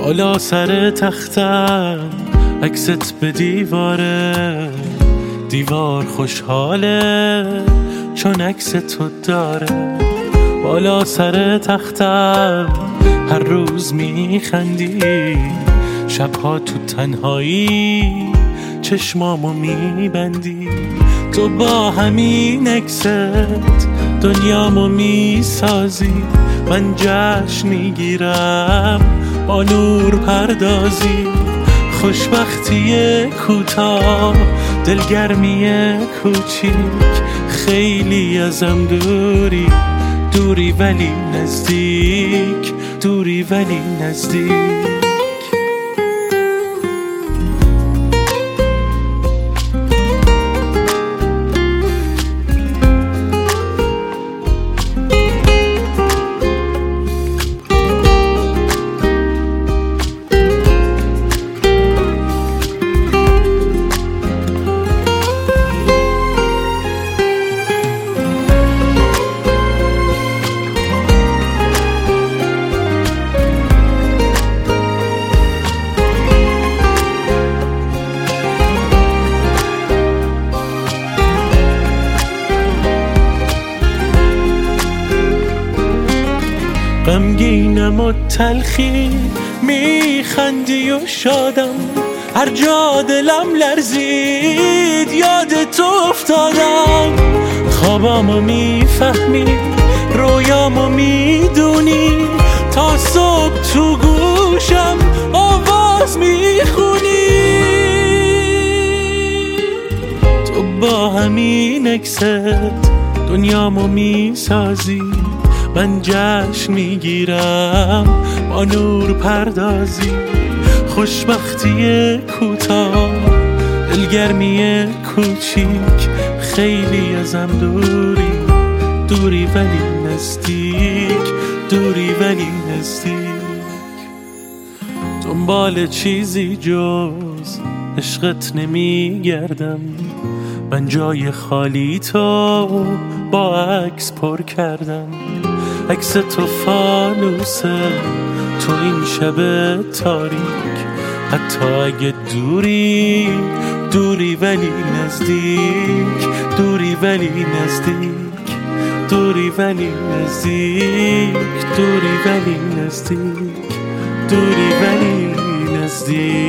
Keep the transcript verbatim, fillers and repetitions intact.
بالا سر تختم عکست به دیواره، دیوار خوشحاله چون عکس تو داره. بالا سر تختم هر روز میخندی، شبها تو تنهایی چشمامو میبندی. تو با همین عکست دنیامو میسازی، من جشن میگیرم با نور پردازی. خوشبختی کوتاه، دلگرمی کوچیک، خیلی ازم دوری، دوری ولی نزدیک، دوری ولی نزدیک. غمگینم و تلخی میخندی و شادم، هر جا دلم لرزید یاد تو افتادم. خوابامو میفهمی، رویامو میدونی، تا صبح تو گوشم آواز میخونی. تو با همین عکست دنیامو میسازی، من جشن میگیرم با نور پردازی. خوشبختی کوتاه، دلگرمی کوچیک، خیلی ازم دوری، دوری ولی نزدیک، دوری ولی نزدیک. دنبال چیزی جز عشقت نمیگردم، من جای خالی تو با عکس پر کردم. عکس تو فانوسه تو این شب تاریک، حتی اگه دوری، دوری ولی نزدیک، دوری ولی نزدیک، دوری ولی نزدیک، دوری ولی نزدیک، دوری ولی نزدیک.